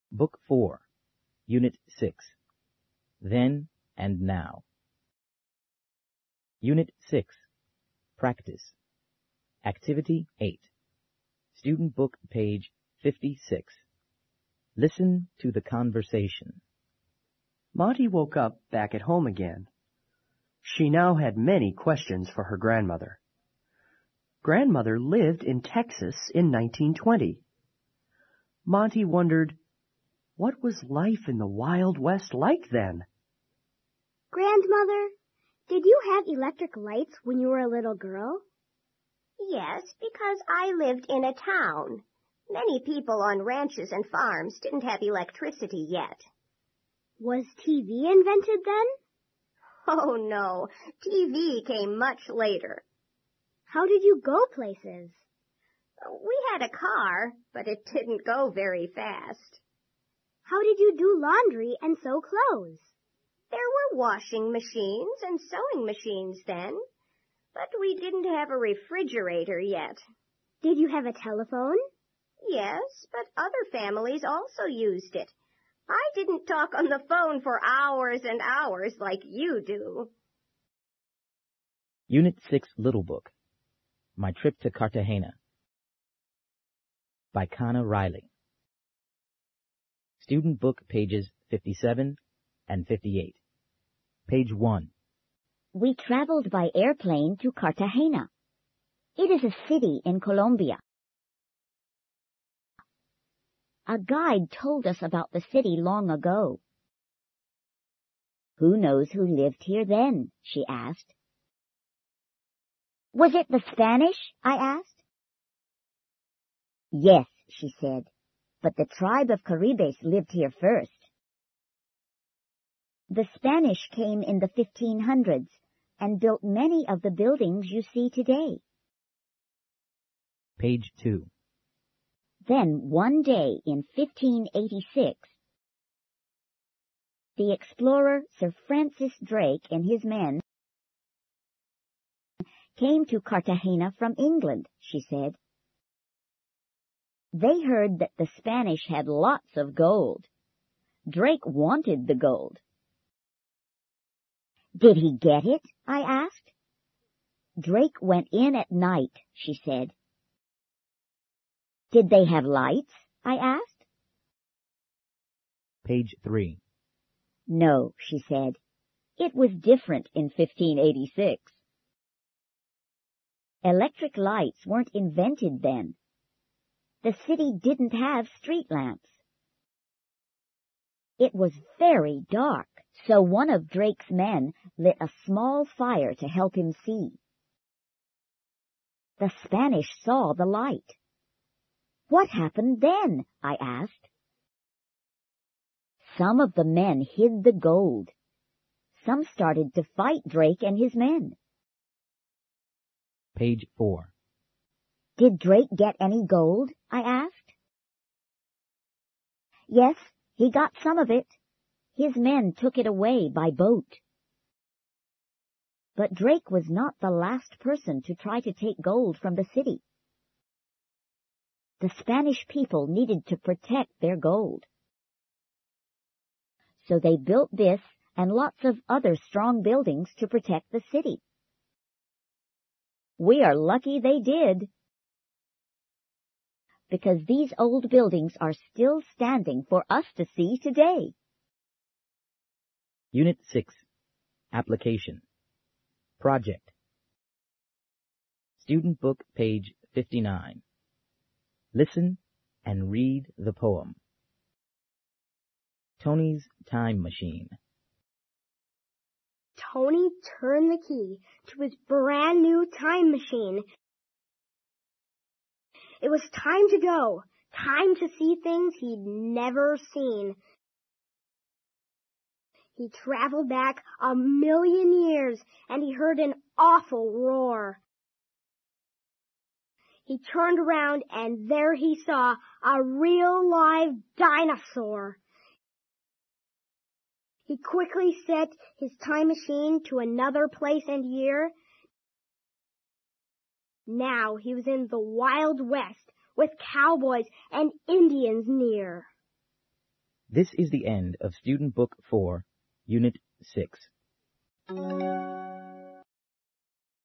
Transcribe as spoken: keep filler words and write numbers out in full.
Book four, Unit six, Then and Now. Unit six, Practice. Activity eight. Student book page fifty-six. Listen to the conversation. Monty woke up back at home again. She now had many questions for her grandmother. Grandmother lived in Texas in nineteen twenty. Monty wondered, what was life in the Wild West like then? Grandmother, did you have electric lights when you were a little girl? Yes, because I lived in a town. Many people on ranches and farms didn't have electricity yet. Was T V invented then? Oh, no. T V came much later. How did you go places? We had a car, but it didn't go very fast. How did you do laundry and sew clothes? There were washing machines and sewing machines then, but we didn't have a refrigerator yet. Did you have a telephone? Yes, but other families also used it. I didn't talk on the phone for hours and hours like you do. Unit six Little Book. My Trip to Cartagena. By Conner Riley. Student book pages fifty-seven and fifty-eight. Page one. We traveled by airplane to Cartagena. It is a city in Colombia. A guide told us about the city long ago. Who knows who lived here then? She asked. Was it the Spanish? I asked. Yes, she said, but the tribe of Caribes lived here first. The Spanish came in the fifteen hundreds and built many of the buildings you see today. Page two. Then one day in fifteen eighty-six, the explorer Sir Francis Drake and his men came to Cartagena from England, she said. They heard that the Spanish had lots of gold. Drake wanted the gold. Did he get it? I asked. Drake went in at night, she said. Did they have lights? I asked. Page three. No, she said. It was different in fifteen eighty-six. Electric lights weren't invented then. The city didn't have street lamps. It was very dark, so one of Drake's men lit a small fire to help him see. The Spanish saw the light. What happened then? I asked. Some of the men hid the gold. Some started to fight Drake and his men. Page four. Did Drake get any gold? I asked. Yes, he got some of it. His men took it away by boat. But Drake was not the last person to try to take gold from the city. The Spanish people needed to protect their gold. So they built this and lots of other strong buildings to protect the city. We are lucky they did, because these old buildings are still standing for us to see today. Unit six. Application. Project. Student book page fifty-nine. Listen and read the poem. Tony's Time Machine. Tony turned the key to his brand new time machine. It was time to go, time to see things he'd never seen. He traveled back a million years, and he heard an awful roar. He turned around, and there he saw a real live dinosaur. He quickly set his time machine to another place and year. Now he was in the Wild West with cowboys and Indians near. This is the end of Student Book four, Unit six.